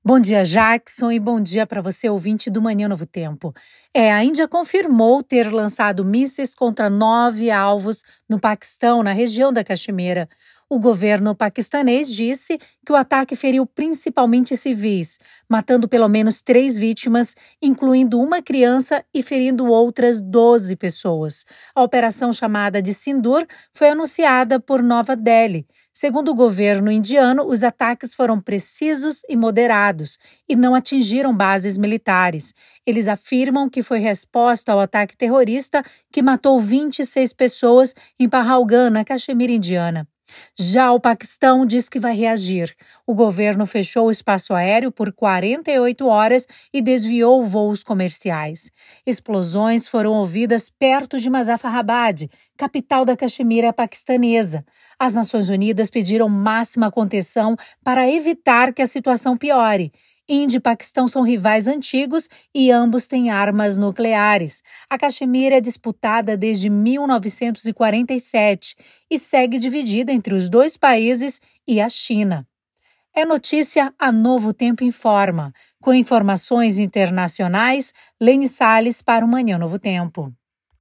Bom dia, Jackson, e bom dia para você, ouvinte do Manhã Novo Tempo. A Índia confirmou ter lançado mísseis contra 9 alvos no Paquistão, na região da Caxemira. O governo paquistanês disse que o ataque feriu principalmente civis, matando pelo menos 3 vítimas, incluindo uma criança, e ferindo outras 12 pessoas. A operação, chamada de Sindur, foi anunciada por Nova Delhi. Segundo o governo indiano, os ataques foram precisos e moderados e não atingiram bases militares. Eles afirmam que foi resposta ao ataque terrorista que matou 26 pessoas em Pahalgam, na Caxemira indiana. Já o Paquistão diz que vai reagir. O governo fechou o espaço aéreo por 48 horas e desviou voos comerciais. Explosões foram ouvidas perto de Muzaffarabad, capital da Caxemira paquistanesa. As Nações Unidas pediram máxima contenção para evitar que a situação piore. Índia e Paquistão são rivais antigos e ambos têm armas nucleares. A Caxemira é disputada desde 1947 e segue dividida entre os dois países e a China. É notícia a Novo Tempo Informa. Com informações internacionais, Lene Salles para o Manhã Novo Tempo.